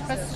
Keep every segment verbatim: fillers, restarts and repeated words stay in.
pas si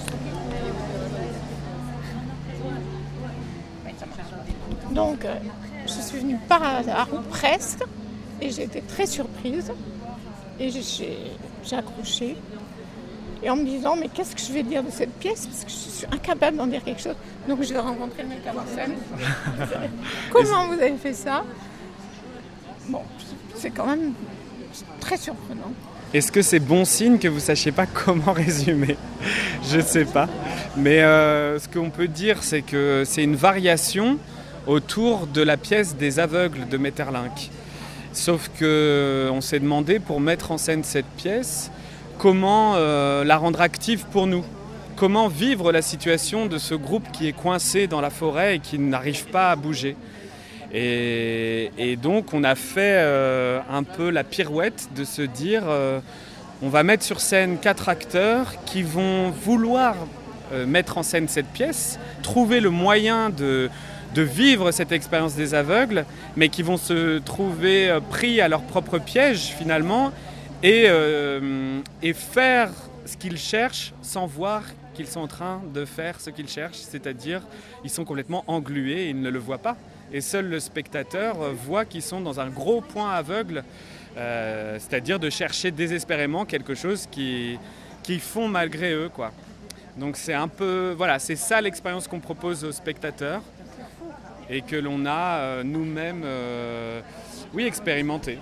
ça marche. Donc, euh, je suis venue par hasard, presque, et j'ai été très surprise. Et j'ai, j'ai accroché. Et en me disant, mais qu'est-ce que je vais dire de cette pièce? Parce que je suis incapable d'en dire quelque chose. Donc, je vais rencontrer le metteur en scène. Comment vous avez fait ça? Bon, c'est quand même très surprenant. Est-ce que c'est bon signe que vous ne sachiez pas comment résumer? Je ne sais pas. Mais euh, ce qu'on peut dire, c'est que c'est une variation autour de la pièce des aveugles de Maeterlinck. Sauf qu'on s'est demandé, pour mettre en scène cette pièce, comment euh, la rendre active pour nous. Comment vivre la situation de ce groupe qui est coincé dans la forêt et qui n'arrive pas à bouger. Et, et donc on a fait euh, un peu la pirouette de se dire euh, on va mettre sur scène quatre acteurs qui vont vouloir euh, mettre en scène cette pièce, trouver le moyen de, de vivre cette expérience des aveugles, mais qui vont se trouver euh, pris à leur propre piège finalement et, euh, et faire ce qu'ils cherchent sans voir qu'ils sont en train de faire ce qu'ils cherchent, c'est-à-dire ils sont complètement englués et ils ne le voient pas. Et seul le spectateur voit qu'ils sont dans un gros point aveugle, euh, c'est-à-dire de chercher désespérément quelque chose qui, qu'ils font malgré eux, quoi. Donc c'est un peu, voilà, c'est ça l'expérience qu'on propose aux spectateurs et que l'on a euh, nous-mêmes, euh, oui, expérimenté.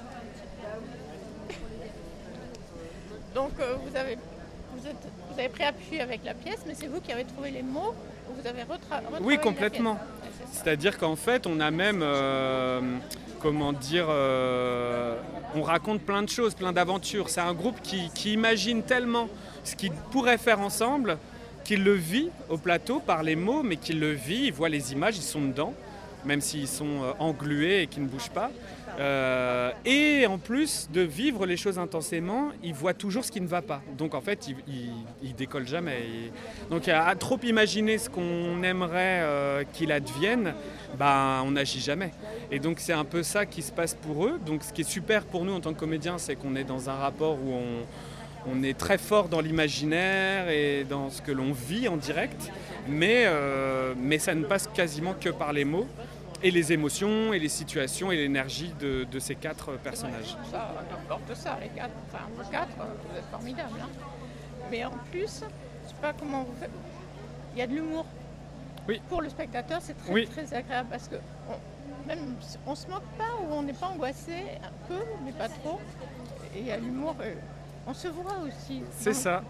Donc euh, vous, avez, vous, êtes, vous avez pris appui avec la pièce, mais c'est vous qui avez trouvé les mots, ou vous avez retra- retravaillé Oui, complètement. la pièce. Ouais, c'est C'est-à-dire qu'en fait, on a même, euh, comment dire, euh, on raconte plein de choses, plein d'aventures. C'est un groupe qui, qui imagine tellement ce qu'ils pourraient faire ensemble, qu'il le vit au plateau par les mots, mais qu'il le vit, il voit les images, ils sont dedans, même s'ils sont euh, englués et qu'ils ne bougent pas. Euh, et en plus de vivre les choses intensément, il voit toujours ce qui ne va pas. Donc en fait, il, il, il décolle jamais. Il... Donc à trop imaginer ce qu'on aimerait euh, qu'il advienne, ben, on n'agit jamais. Et donc c'est un peu ça qui se passe pour eux. Donc ce qui est super pour nous en tant que comédiens, c'est qu'on est dans un rapport où on, on est très fort dans l'imaginaire et dans ce que l'on vit en direct, mais, euh, mais ça ne passe quasiment que par les mots. Et les émotions, et les situations, et l'énergie de, de ces quatre personnages. Ouais, ça, n'importe ça, les quatre. Enfin, vous quatre, vous êtes formidables. Hein. Mais en plus, je ne sais pas comment vous faites. Il y a de l'humour. Oui. Pour le spectateur, c'est très, oui. très agréable parce que on, même, on se moque pas ou on n'est pas angoissé, un peu, mais pas trop. Et il y a l'humour. Euh, on se voit aussi. C'est ça.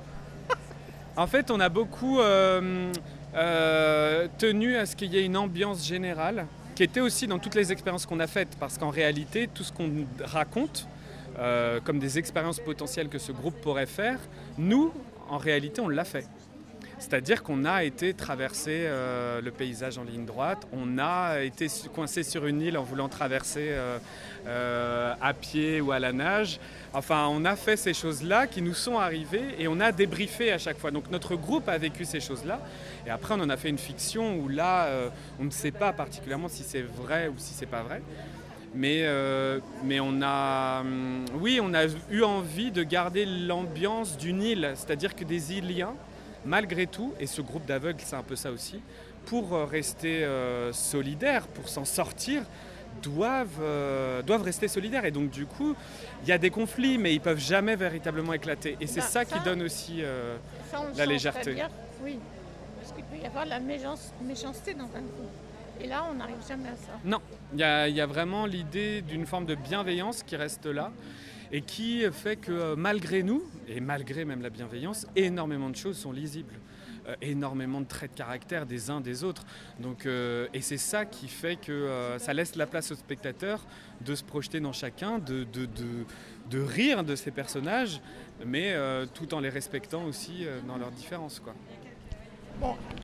En fait, on a beaucoup euh, euh, tenu à ce qu'il y ait une ambiance générale, qui était aussi dans toutes les expériences qu'on a faites, parce qu'en réalité, tout ce qu'on raconte, euh, comme des expériences potentielles que ce groupe pourrait faire, nous, en réalité, on l'a fait. C'est-à-dire qu'on a été traverser euh, le paysage en ligne droite, on a été coincé sur une île en voulant traverser euh, euh, à pied ou à la nage. Enfin, on a fait ces choses-là qui nous sont arrivées et on a débriefé à chaque fois. Donc notre groupe a vécu ces choses-là et après on en a fait une fiction où là, euh, on ne sait pas particulièrement si c'est vrai ou si c'est pas vrai. Mais, euh, mais on a, hum, oui, on a eu envie de garder l'ambiance d'une île, c'est-à-dire que des Iliens, malgré tout, et ce groupe d'aveugles, c'est un peu ça aussi, pour rester euh, solidaires, pour s'en sortir, doivent, euh, doivent rester solidaires. Et donc, du coup, il y a des conflits, mais ils ne peuvent jamais véritablement éclater. Et c'est bah, ça, ça qui donne aussi euh, ça, la légèreté. Dire, oui, parce qu'il peut y avoir de la méchance, méchanceté dans un groupe. Et là, on n'arrive jamais à ça. Non, il y a, y a vraiment l'idée d'une forme de bienveillance qui reste là. Et qui fait que malgré nous, et malgré même la bienveillance, énormément de choses sont lisibles. Euh, énormément de traits de caractère des uns des autres. Donc, euh, et c'est ça qui fait que euh, ça laisse la place aux spectateurs de se projeter dans chacun, de, de, de, de rire de ces personnages, mais euh, tout en les respectant aussi euh, dans leurs différences, quoi. Bon,